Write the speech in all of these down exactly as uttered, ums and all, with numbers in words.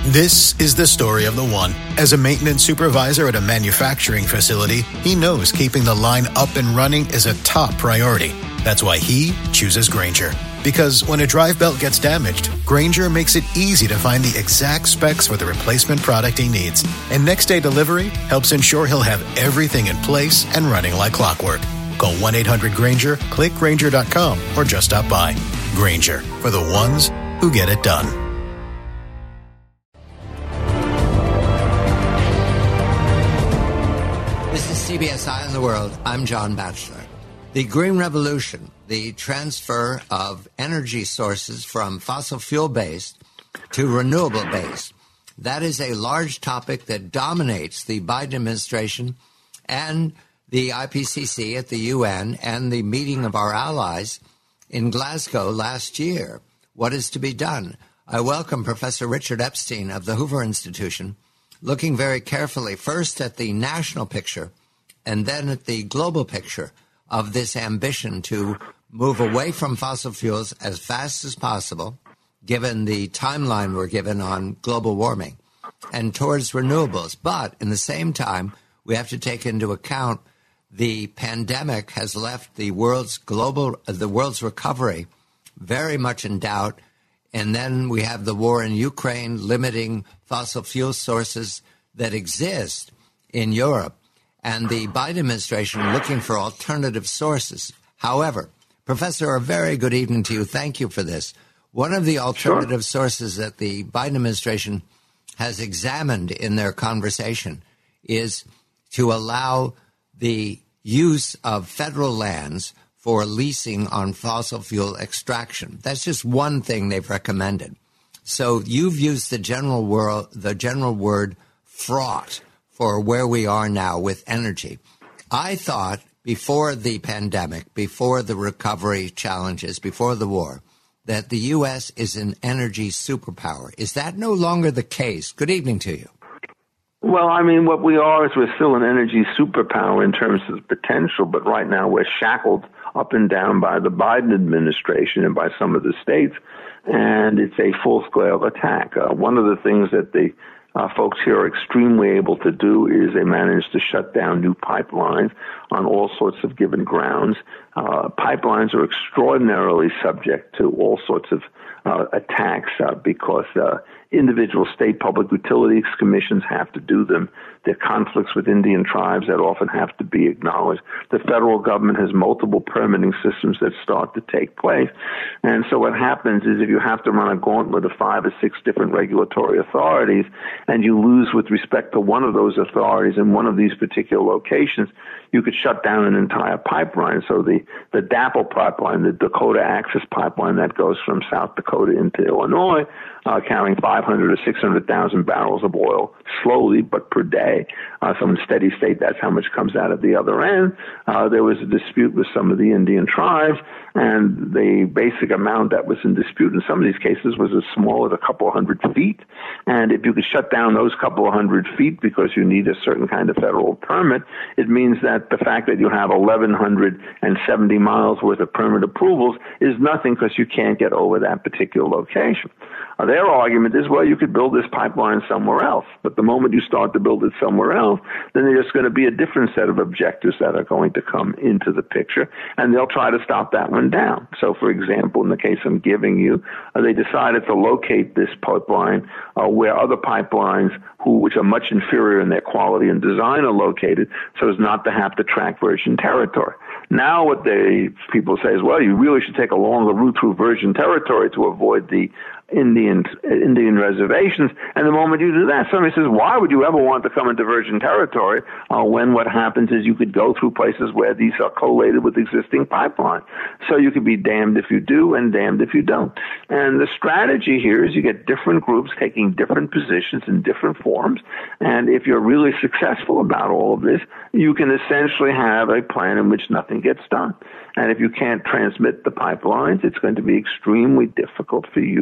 This is the story of the one. As a maintenance supervisor at a manufacturing facility, he knows keeping the line up and running is a top priority. That's why he chooses Grainger. Because when a drive belt gets damaged, Grainger makes it easy to find the exact specs for the replacement product he needs. And next day delivery helps ensure he'll have everything in place and running like clockwork. Call one eight hundred Grainger, click Grainger dot com, or just stop by. Grainger, for the ones who get it done. This is C B S Eye on the World. I'm John Batchelor. The Green Revolution, the transfer of energy sources from fossil fuel-based to renewable-based, that is a large topic that dominates the Biden administration and the I P C C at the U N and the meeting of our allies in Glasgow last year. What is to be done? I welcome Professor Richard Epstein of the Hoover Institution, looking very carefully first at the national picture and then at the global picture of this ambition to move away from fossil fuels as fast as possible, given the timeline we're given on global warming, and towards renewables. But in the same time, we have to take into account the pandemic has left the world's global, uh, the world's recovery very much in doubt. And then we have the war in Ukraine limiting fossil fuel sources that exist in Europe, and the Biden administration looking for alternative sources. However, Professor, a very good evening to you. Thank you for this. One of the alternative sure. sources that the Biden administration has examined in their conversation is to allow the use of federal lands for leasing on fossil fuel extraction. That's just one thing they've recommended. So you've used the general word, the general word fraught for where we are now with energy. I thought before the pandemic, before the recovery challenges, before the war, that the U S is an energy superpower. Is that no longer the case? Good evening to you. Well, I mean, what we are is we're still an energy superpower in terms of potential, but right now we're shackled up and down by the Biden administration and by some of the states, and it's a full-scale attack. Uh, one of the things that the uh, folks here are extremely able to do is they manage to shut down new pipelines on all sorts of given grounds. Uh, pipelines are extraordinarily subject to all sorts of uh, attacks uh, because uh, individual state public utilities commissions have to do them. There are conflicts with Indian tribes that often have to be acknowledged. The federal government has multiple permitting systems that start to take place. And so what happens is if you have to run a gauntlet of five or six different regulatory authorities and you lose with respect to one of those authorities in one of these particular locations, you could shut down an entire pipeline. So the, the D A P L pipeline, the Dakota Access Pipeline that goes from South Dakota into Illinois, uh, carrying five hundred or six hundred thousand barrels of oil slowly but per day. Uh, so in steady state, that's how much comes out at the other end. Uh, there was a dispute with some of the Indian tribes, and the basic amount that was in dispute in some of these cases was as small as a couple of hundred feet. And if you could shut down those couple of hundred feet because you need a certain kind of federal permit, it means that the fact that you have eleven seventy miles worth of permit approvals is nothing because you can't get over that particular location. Uh, their argument is, well, you could build this pipeline somewhere else. But the moment you start to build it somewhere else, then there's going to be a different set of objectives that are going to come into the picture, and they'll try to stop that one down. So, for example, in the case I'm giving you, uh, they decided to locate this pipeline uh, where other pipelines, who, which are much inferior in their quality and design, are located, so as not to have to track virgin territory. Now what they people say is, well, you really should take a longer route through virgin territory to avoid the Indian Indian reservations. And the moment you do that, somebody says, why would you ever want to come into virgin territory uh, when what happens is you could go through places where these are collated with existing pipeline? So you could be damned if you do and damned if you don't. And the strategy here is you get different groups taking different positions in different forms. And if you're really successful about all of this, you can essentially have a plan in which nothing gets done. And if you can't transmit the pipelines, it's going to be extremely difficult for you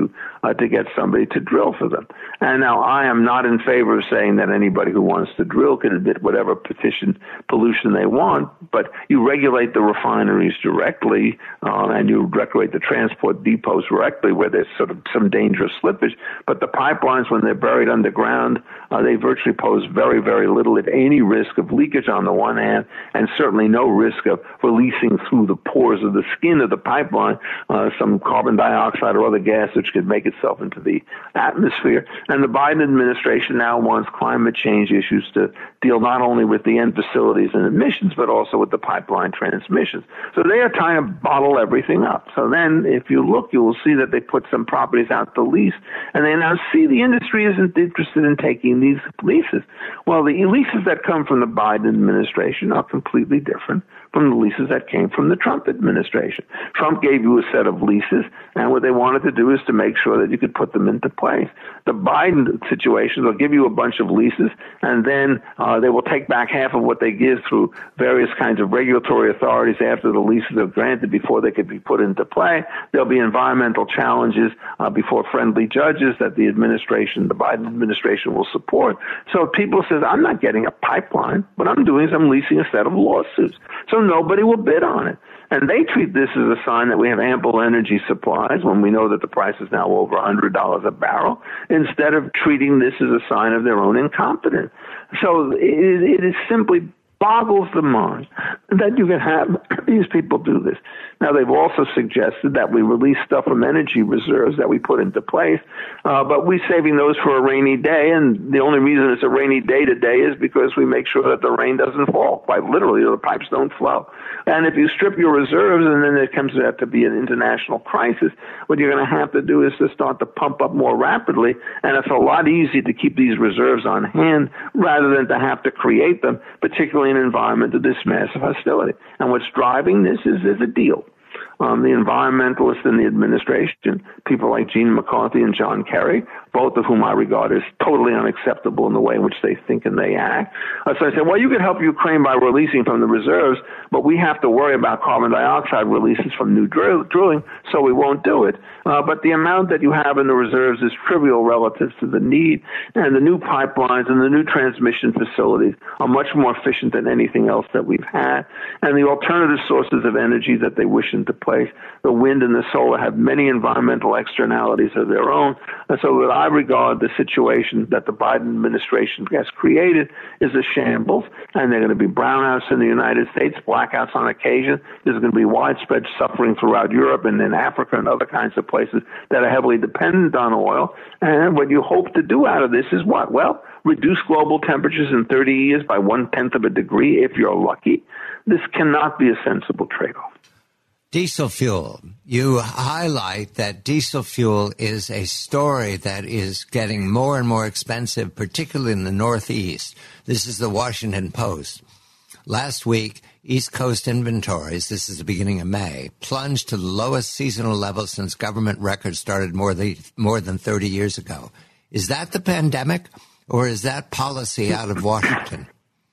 uh, to get somebody to drill for them. And now I am not in favor of saying that anybody who wants to drill can admit whatever petition pollution they want, but you regulate the refineries directly, uh, and you regulate the transport depots directly where there's sort of some dangerous slippage. But the pipelines, when they're buried underground, uh, they virtually pose very, very little, if any, risk of leakage on the one hand, and certainly no risk of releasing through the pores of the skin of the pipeline uh, some carbon dioxide or other gas which could make itself into the atmosphere. And the Biden administration now wants climate change issues to deal not only with the end facilities and emissions, but also with the pipeline transmissions. So they are trying to bottle everything up. So then if you look, you will see that they put some properties out to lease, and they now see the industry isn't interested in taking these leases. Well, the leases that come from the Biden administration are completely different from the leases that came from the Trump administration. Trump gave you a set of leases, and what they wanted to do is to make sure that you could put them into place. The Biden situation, they'll give you a bunch of leases, and then uh, they will take back half of what they give through various kinds of regulatory authorities after the leases are granted before they could be put into play. There'll be environmental challenges uh, before friendly judges that the administration, the Biden administration, will support. So people say, I'm not getting a pipeline. What I'm doing is I'm leasing a set of lawsuits. So nobody will bid on it. And they treat this as a sign that we have ample energy supplies when we know that the price is now over one hundred dollars a barrel, instead of treating this as a sign of their own incompetence. So it, it is simply boggles the mind that you can have these people do this. Now, they've also suggested that we release stuff from energy reserves that we put into place, uh, but we're saving those for a rainy day, and the only reason it's a rainy day today is because we make sure that the rain doesn't fall. Quite literally, the pipes don't flow. And if you strip your reserves and then it comes out to be an international crisis, what you're going to have to do is to start to pump up more rapidly, and it's a lot easier to keep these reserves on hand rather than to have to create them, particularly in an environment of this massive hostility. And what's driving this is, is a deal. Um, the environmentalists in the administration, people like Gene McCarthy and John Kerry, both of whom I regard as totally unacceptable in the way in which they think and they act. Uh, so I said, well, you could help Ukraine by releasing from the reserves, but we have to worry about carbon dioxide releases from new drill- drilling, so we won't do it. Uh, but the amount that you have in the reserves is trivial relative to the need, and the new pipelines and the new transmission facilities are much more efficient than anything else that we've had. And the alternative sources of energy that they wish into place, the wind and the solar, have many environmental externalities of their own. And so that I regard the situation that the Biden administration has created is a shambles, and there are going to be brownouts in the United States, blackouts on occasion. There's going to be widespread suffering throughout Europe and in Africa and other kinds of places that are heavily dependent on oil. And what you hope to do out of this is what? Well, reduce global temperatures in thirty years by one-tenth of a degree if you're lucky. This cannot be a sensible trade-off. Diesel fuel. You highlight that diesel fuel is a story that is getting more and more expensive, particularly in the Northeast. This is the Washington Post. Last week, East Coast inventories, this is the beginning of May, plunged to the lowest seasonal level since government records started more than, more than thirty years ago. Is that the pandemic, or is that policy out of Washington?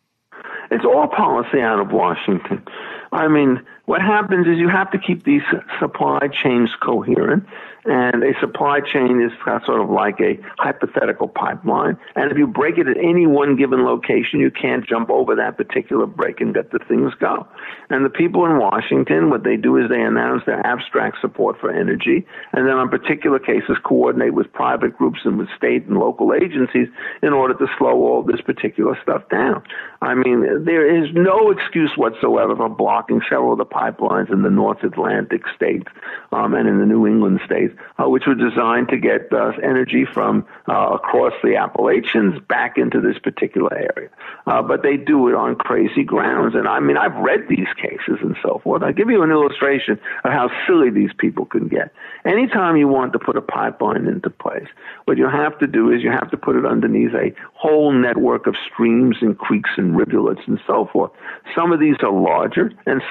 It's all policy out of Washington. I mean, what happens is you have to keep these supply chains coherent, and a supply chain is sort of like a hypothetical pipeline. And if you break it at any one given location, you can't jump over that particular break and let the things go. And the people in Washington, what they do is they announce their abstract support for energy, and then on particular cases coordinate with private groups and with state and local agencies in order to slow all this particular stuff down. I mean, there is no excuse whatsoever for blocking several of the pipelines in the North Atlantic states um, and in the New England states, uh, which were designed to get uh, energy from uh, across the Appalachians back into this particular area. Uh, but they do it on crazy grounds. And I mean, I've read these cases and so forth. I'll give you an illustration of how silly these people can get. Anytime you want to put a pipeline into place, what you have to do is you have to put it underneath a whole network of streams and creeks and rivulets and so forth. Some of these are larger and some of these are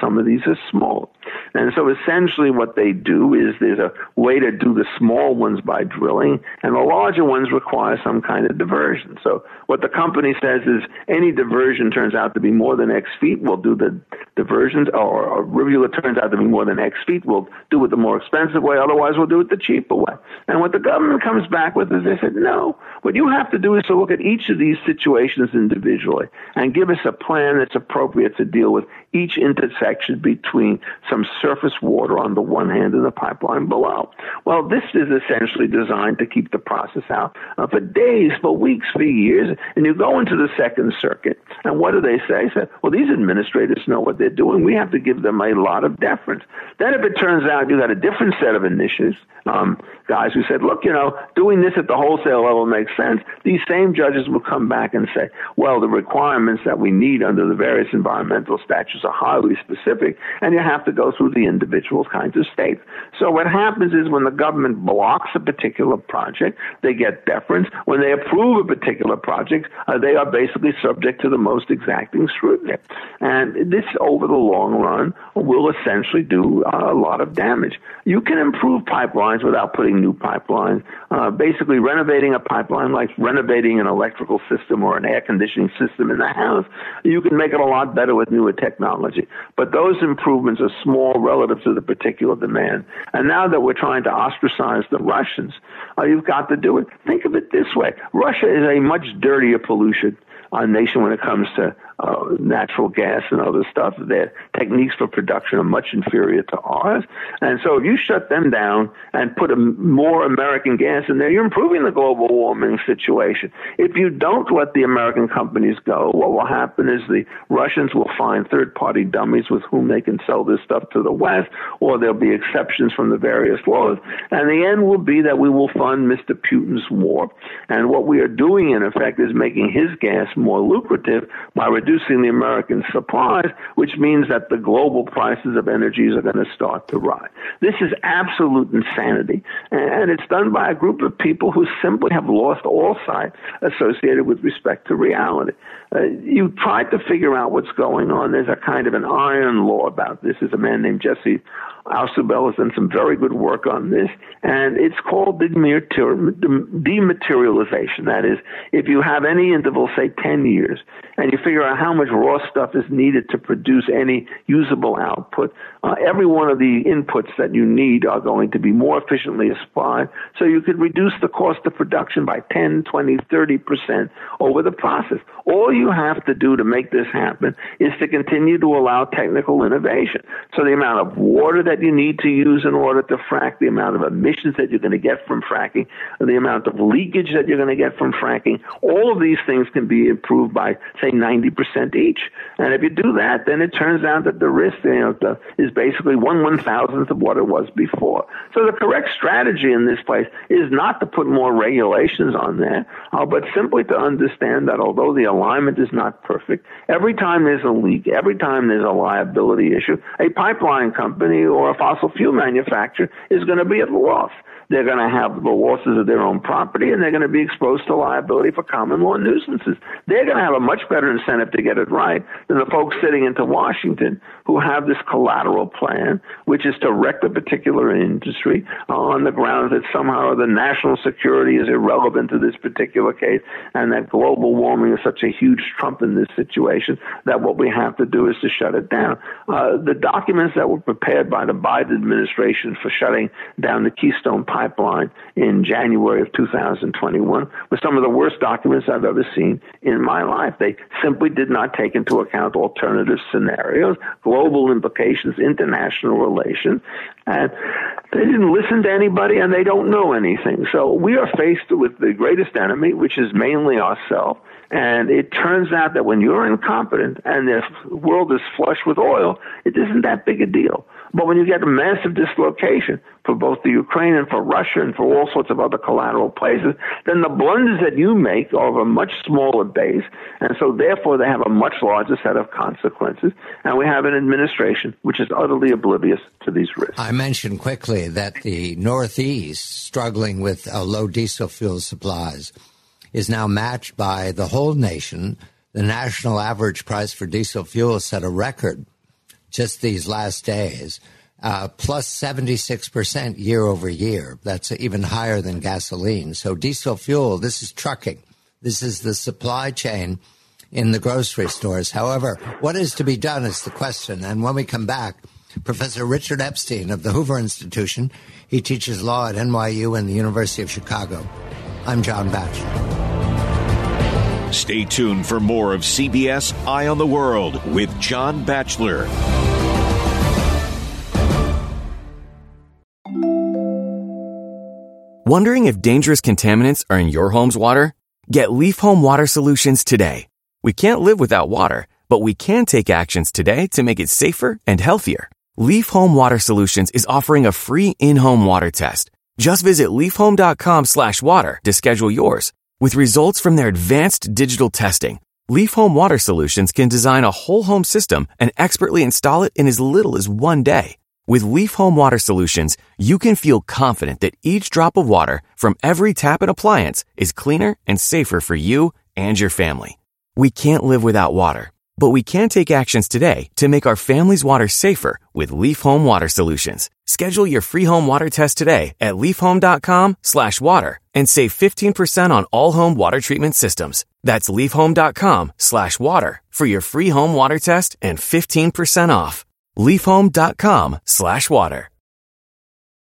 are small. And so essentially what they do is there's a way to do the small ones by drilling, and the larger ones require some kind of diversion. So what the company says is any diversion turns out to be more than X feet, we'll do the diversions, or a rivulet turns out to be more than X feet, we'll do it the more expensive way, otherwise we'll do it the cheaper way. And what the government comes back with is they said, no, what you have to do is to look at each of these situations individually and give us a plan that's appropriate to deal with each intersection between some surface water on the one hand and the pipeline below. Well, this is essentially designed to keep the process out uh, for days, for weeks, for years. And you go into the Second Circuit, and what do they say? Say, well, these administrators know what they're doing. We have to give them a lot of deference. Then if it turns out you got a different set of initiatives, um, guys who said, look, you know, doing this at the wholesale level makes sense, these same judges will come back and say, well, the requirements that we need under the various environmental statutes are highly specific, and you have to go through the individual kinds of states. So what happens is when the government blocks a particular project, they get deference. When they approve a particular project, uh, they are basically subject to the most exacting scrutiny. And this, over the long run, will essentially do uh, a lot of damage. You can improve pipelines without putting new pipelines. Uh, basically, renovating a pipeline like renovating an electrical system or an air conditioning system in the house, you can make it a lot better with newer technology. But those improvements are small relative to the particular demand. And now that we're trying to ostracize the Russians, uh, you've got to do it. Think of it this way. Russia is a much dirtier pollution uh, nation when it comes to Uh, natural gas and other stuff. Their techniques for production are much inferior to ours. And so if you shut them down and put a, more American gas in there, you're improving the global warming situation. If you don't let the American companies go, what will happen is the Russians will find third-party dummies with whom they can sell this stuff to the West, or there'll be exceptions from the various laws. And the end will be that we will fund Mister Putin's war. And what we are doing, in effect, is making his gas more lucrative by reducing reducing the American supplies, which means that the global prices of energies are going to start to rise. This is absolute insanity, and it's done by a group of people who simply have lost all sight associated with respect to reality. Uh, you tried to figure out what's going on. There's a kind of an iron law about this. There's a man named Jesse Ausubel has done some very good work on this, and it's called dematerialization. That is, if you have any interval, say ten years, and you figure out how much raw stuff is needed to produce any usable output, uh, every one of the inputs that you need are going to be more efficiently supplied, so you could reduce the cost of production by ten, twenty, thirty percent over the process. All you have to do to make this happen is to continue to allow technical innovation. So the amount of water that you need to use in order to frack, the amount of emissions that you're going to get from fracking, the amount of leakage that you're going to get from fracking, all of these things can be improved by, say, ninety percent each. And if you do that, then it turns out that the risk, you know, the, is basically one one-thousandth of what it was before. So the correct strategy in this place is not to put more regulations on there, uh, but simply to understand that although the alignment is not perfect, every time there's a leak, every time there's a liability issue, a pipeline company or a fossil fuel manufacturer is going to be at a loss. They're going to have the losses of their own property, and they're going to be exposed to liability for common law nuisances. They're going to have a much better incentive to get it right than the folks sitting into Washington who have this collateral plan, which is to wreck the particular industry uh, on the grounds that somehow the national security is irrelevant to this particular case, and that global warming is such a huge trump in this situation that what we have to do is to shut it down. Uh, the documents that were prepared by the Biden administration for shutting down the Keystone Pipeline pipeline in January of two thousand twenty-one were some of the worst documents I've ever seen in my life. They simply did not take into account alternative scenarios, global implications, international relations, and they didn't listen to anybody, and they don't know anything. So we are faced with the greatest enemy, which is mainly ourselves. And it turns out that when you're incompetent and the world is flush with oil, it isn't that big a deal. But when you get a massive dislocation for both the Ukraine and for Russia and for all sorts of other collateral places, then the blunders that you make are of a much smaller base, and so therefore they have a much larger set of consequences. And we have an administration which is utterly oblivious to these risks. I mentioned quickly that the Northeast, struggling with uh, low diesel fuel supplies, is now matched by the whole nation. The national average price for diesel fuel set a record just these last days, uh, plus seventy-six percent year over year. That's even higher than gasoline. So diesel fuel, this is trucking. This is the supply chain in the grocery stores. However, what is to be done is the question. And when we come back, Professor Richard Epstein of the Hoover Institution, he teaches law at N Y U and the University of Chicago. I'm John Batchelor. Stay tuned for more of C B S Eye on the World with John Batchelor. Wondering if dangerous contaminants are in your home's water? Get Leaf Home Water Solutions today. We can't live without water, but we can take actions today to make it safer and healthier. Leaf Home Water Solutions is offering a free in-home water test. Just visit leafhome.com slash water to schedule yours. With results from their advanced digital testing, Leaf Home Water Solutions can design a whole home system and expertly install it in as little as one day. With Leaf Home Water Solutions, you can feel confident that each drop of water from every tap and appliance is cleaner and safer for you and your family. We can't live without water, but we can take actions today to make our family's water safer with Leaf Home Water Solutions. Schedule your free home water test today at leafhome.com slash water and save fifteen percent on all home water treatment systems. That's leafhome.com slash water for your free home water test and fifteen percent off. leafhome.com slash water.